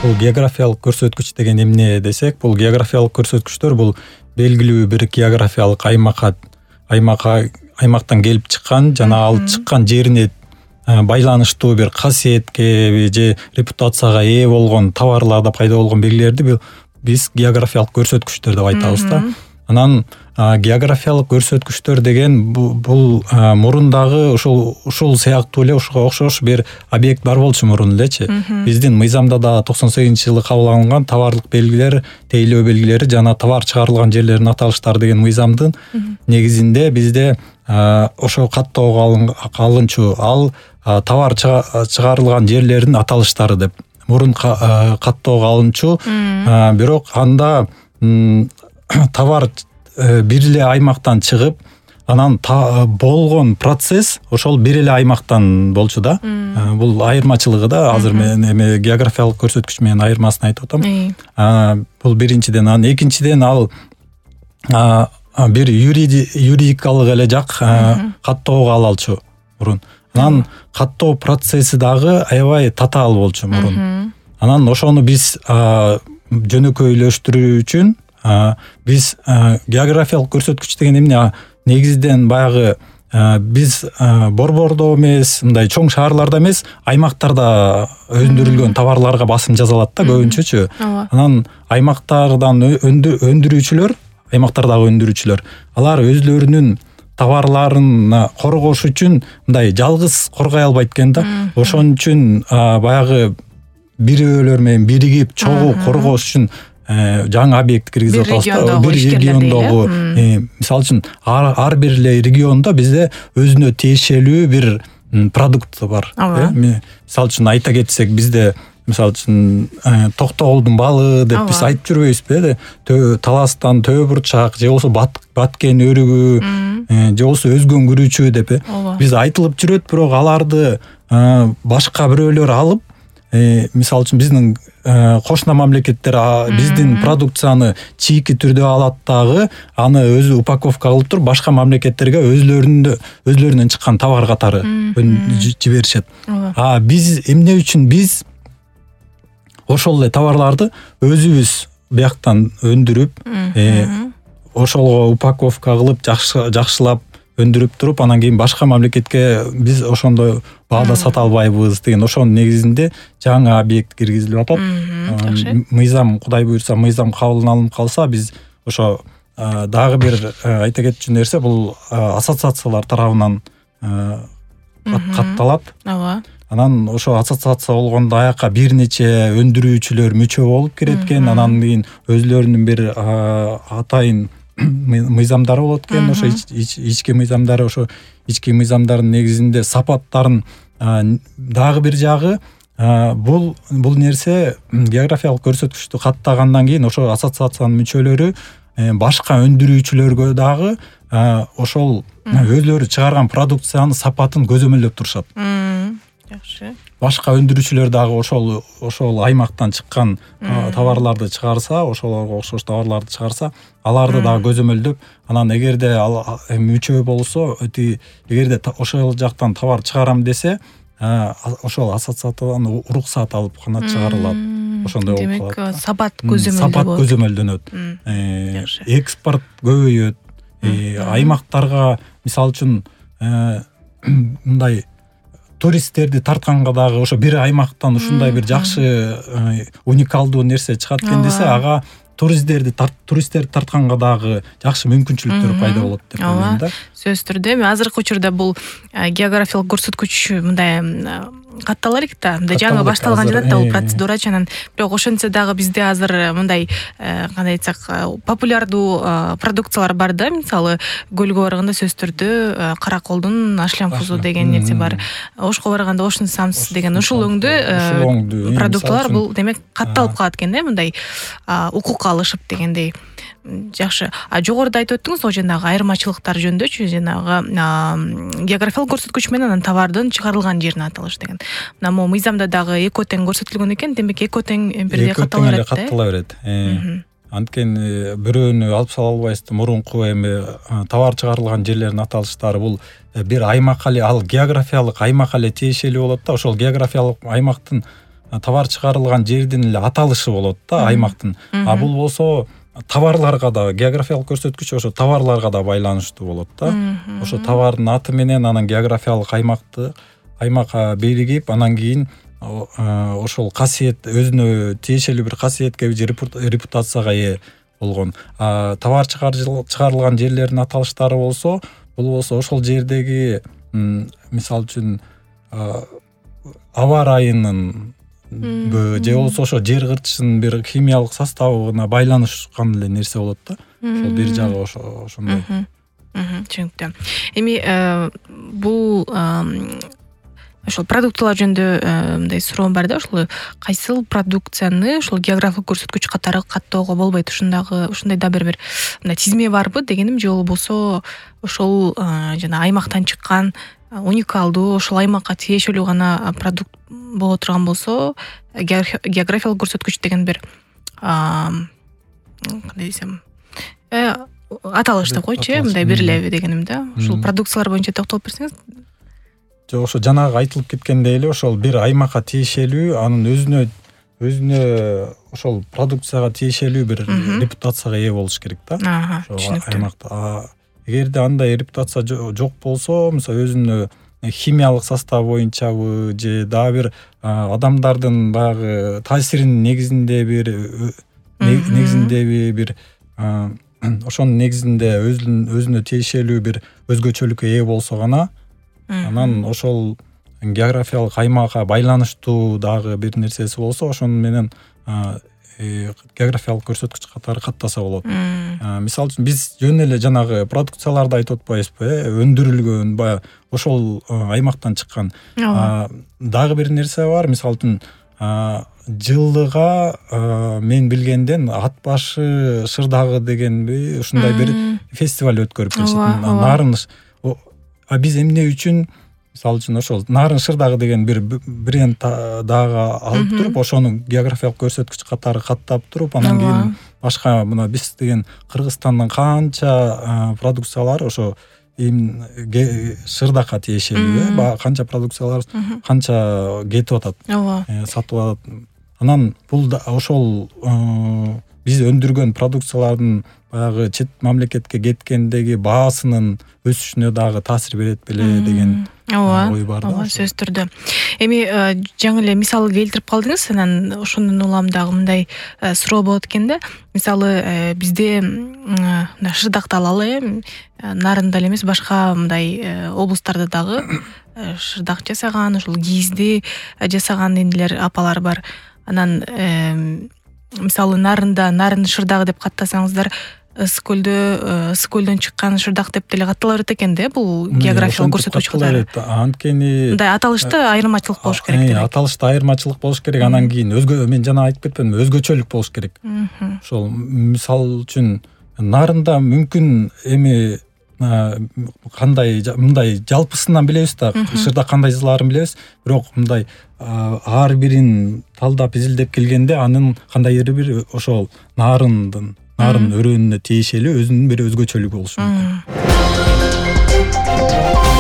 Бул географиялык көрсөткүч деген эмне десек, бул географиялык көрсөткүчтөр бул белгилүү бир географиялык аймактан келип чыккан жана ал чыккан жерине байланыштуу бир касиетке же репутацияга ээ болгон товарларда пайда болгон белгилерди биз географиялык көрсөткүчтөр деп айтабыз да. Анан географиялык көрсөткүчтөр деген бул мурундагы ушул сыяктуу эле ушуга окшош бир объект бар болчу мурун элечи. Биздин мыйзамда да 98-жылы кабыл алынган товарлык белгилер, тейлөө белгилери жана товар чыгарылган жерлердин аталыштары деген мыйзамдын негизинде бизде ошо каттоого алынчу ал товар чыгарылган жерлердин аталыштары деп мурун каттоого алынчу. Бирок анда товар бир эле аймактан чыгып, анан болгон процесс ошол бир эле аймактан болчу да. Бул айырмачылыгы да. Азыр мен эме географиялык көрсөткүч менен айырмасын айтып атам. Бул биринчиден. Анан экинчиден ал бир юридикалык эле жак каттоого алалчу мурун. Анан каттоо процесси дагы аябай татаал болчу мурун. Анан ошону биз жөнөкөйлөштүрүү үчүн биз географиялык көрсөткүч деген эмне негизинен баягы биз борбордо эмес, мындай чоң шаарларда эмес, аймактарда өндүрүлгөн товарларга басым жасалат да көбүнчөчү. Анан аймактардан өндүрүүчүлөр, аймактардагы өндүрүүчүлөр, алар өзлөрүнүн товарларын коргош үчүн мындай жалгыз коргой албайт экен да. Ошон үчүн баягы бирөөлөр менен биригип чогуу коргош үчүн жаңы объект киргизип атабыз. Бир региондогу, мисалы үчүн ар бир эле региондо бизде өзүнө тиешелүү бир продукт бар. Мисалы үчүн айта кетсек, бизде мисалы үчүн Токтогулдун балы деп биз айтып жүрбөйбүзбү? Таластан төө бурчак же болбосо баткен өрүгү же болбосо өзгөн күрүчү деп биз айтылып жүрөт, бирок аларды башка бирөөлөр алып, мисалы үчүн биздин кошуна мамлекеттер биздин продукцияны чийки түрдө алат дагы, аны өзү упаковка кылып туруп башка мамлекеттерге өзлөрүнөн чыккан товар катары жиберишет. Биз эмне үчүн биз ошол эле товарларды өзүбүз бияктан өндүрүп, ошолго упаковка кылып жакшылап өндүрүп туруп, анан кийин башка мамлекетке биз ошондой баада сата албайбыз деген ошонун негизинде жаңы объект киргизилип атат. Мыйзам, Кудай буйрса, мыйзам кабыл алынып калса, биз ошо дагы бир айта кетчү нерсе, бул ассоциациялар тарабынан катталат. Анан ошо ассоциация болгондо аяка бир нече өндүрүүчүлөр мүчө болуп кирет экен. Анан кийин өзлөрүнүн бир атайын мыйзамдары болот экен. Ошо ички мыйзамдары, ошо ички мыйзамдардын негизинде сапаттарын дагы бир жагы, бул нерсе географиялык көрсөткүчтү каттагандан кийин ошо ассоциациянын мүчөлөрү башка өндүрүүчүлөргө дагы ошол өзлөрү чыгарган продукциянын сапатын көзөмөлдөп турушат. Жакшы. Башка өндүрүүчүлөр дагы ошол аймактан чыккан товарларды чыгарса, ошолорго окшош товарларды чыгарса, аларды дагы көзөмөлдөп, анан эгерде ал мүчө болсо, эгерде ошол жактан товар чыгарам десе, ошол ассоциациядан уруксат алып гана чыгарылат. Ошондой болуп калат. Демек, сапат көзөмөлдөнөт. Экспорт көбөйөт. Аймактарга, мисалы үчүн, мындай туристтерди тартканга дагы ошо бир аймактан ушундай бир жакшы уникалдуу нерсе чыгат экен десе, ага туристтерди тартканга дагы жакшы мүмкүнчүлүктөр пайда болот деп ойлойм да. Сөзсүз түрдө эми азыркы учурда бул географиялык көрсөткүч мындай катталар экен да. Мындай жаңы башталган жатат да бул процедурачы. Анан бирок ошентсе дагы бизде азыр мындай кандай айтсак популярдуу продукциялар бар да. Мисалы көлгө барганда сөзсүз түрдө караколдун ашлямфузу деген нерсе бар. Ошко барганда ошун самс деген ушул өңдүү продукталар бул демек катталып калат экен да, мындай укук алышып дегендей. Жакшы. Жогоруда айтып өттүңүз, о жанагы айырмачылыктар жөнүндөчү, жанагы географиялык көрсөткүч менен анан товардын чыгарылган жерин аталыш деген. Мына могу мыйзамда дагы эко тең көрсөтүлгөн экен, демек эко тең бирдей каттала берет. Анткени бирөөнү алып сала албайсыз. Мурунку эми товар чыгарылган жерлердин аталыштары бул бир аймакка эле, ал географиялык аймакка эле тиешелүү болот да. Ошол географиялык аймактын товар чыгарылган жердин эле аталышы болот да, аймактын. А бул болсо товарларга да, географиялык көрсөткүч ошо товарларга да байланыштуу болот да. Ошо товардын аты менен анан географиялык аймакка биригип, анан кийин ошол касиет, өзүнө тиешелүү бир касиетке же репутацияга ээ болгон. Товар чыгарылган жерлердин аталыштары болсо, бул болсо ошол жердеги мисалы үчүн аба ырайынын же болбосо ошо жер кыртышынын бир химиялык составына байланышкан эле нерсе болот да. Ошол бир жагы ошондой. Түшүнүктүү. Эми бул ошол продуктылар жөнүндө мындай суроом бар да, ошол кайсыл продукцияны ошол географиялык көрсөткүч катары каттоого болбойт, ушундай да бир мындай тизме барбы дегеним, же болбосо ошол жана аймактан чыккан уникалдуу ошол аймакка тиешелүү гана продукт боло турган болсо, географиялык көрсөткүч деген бир кандай десем, аталыш деп койчу, мындай берилеби дегеним да. Ушул продукциялар боюнча токтолуп берсеңиз. Жок, ошо жанагы айтылып кеткендей эле, ошол бир аймакка тиешелүү, анын өзүнө ошол продукцияга тиешелүү бир репутацияга ээ болуш керек да. Түшүнүктүү. Аймакта эгерде андай репутация жок болсо, мисалы өзүнө химиялык состав боюнчабы же дагы бир адамдардын баягы таасиринин негизиндеби бир ошонун негизинде өзүнө тиешелүү бир өзгөчөлүккө ээ болсо гана, анан ошол географиялык аймакка байланыштуу дагы бир нерсеси болсо, ошону менен географиялык көрсөткүч катары каттаса болот. Мисалы үчүн биз жөн эле жанагы продукцияларды айтып атпайбызбы, өндүрүлгөн баягы ошол аймактан чыккан. Дагы бир нерсе бар, мисалы үчүн жылдыга мен билгенден ат башы шырдагы дегенби ушундай бир фестиваль өткөрүп келишет. Нарыныш. Биз эмне үчүн мисалы үчүн ошол нарын шырдагы деген бир бренд дагы алып туруп, ошону географиялык көрсөткүч катары каттап туруп, анан кийин башка мына биз деген Кыргызстандын канча продукциялары ошо шырдакка тиешелүү, канча продукциялар канча кетип атат, сатып атат. Анан бул ошол биз өндүргөн продукциялардын баягы чет мамлекетке кеткендеги баасынын өсүшүнө дагы таасир берет беле деген ой бар да. Сөзсүз түрдө. Эми жаңы эле мисал келтирип калдыңыз, анан ошондон улам дагы мындай суроо болот экен да. Мисалы бизде шырдакты алалы, нарында эле эмес, башка мындай облустарда дагы шырдак жасаган, ошол кийизди жасаган эндилер, апалар бар. Анан мисалы нарын шырдагы деп каттасаңыздар, ысык көлдөн чыккан шырдак деп деле каттала берет экен да. Бул географиялык көрсөткүч катары. Анткени мындай аталышта айырмачылык болуш керек деп. Аталышта айырмачылык болуш керек, анан кийин мен жана айтып кетпедимби, өзгөчөлүк болуш керек. Ошол мисалы үчүн нарында мүмкүн эми кандай мындай жалпысынан билебиз да, шырдак кандай жылаарын билебиз, бирок мындай ар бирин талдап изилдеп келгенде анын кандайдыр бир ошол нарын өрөөнүнө тиешелүү өзүнүн бир өзгөчөлүгү болушу мүмкүн.